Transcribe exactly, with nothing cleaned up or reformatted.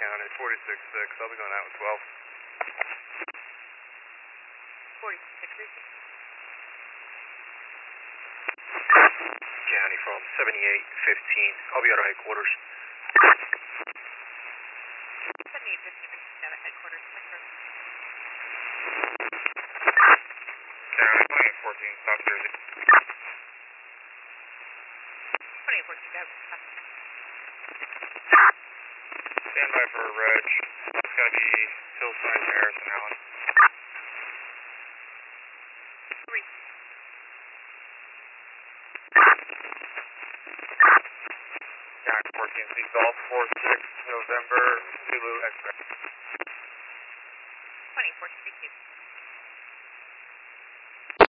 County, forty-six six. I'll be going out with twelve. forty-six six. County from seventy-eight fifteen. I'll be out of headquarters. seventy-eight fifteen out of headquarters. County twenty-eight fourteen, South Jersey. twenty-eight fourteen, go. Stand by for a reg. It's going to be Hillside, Harrison, Allen. Three. County fourteen, C Golf, four six, November, Zulu, X-Ray. twenty-eight fourteen, thank you.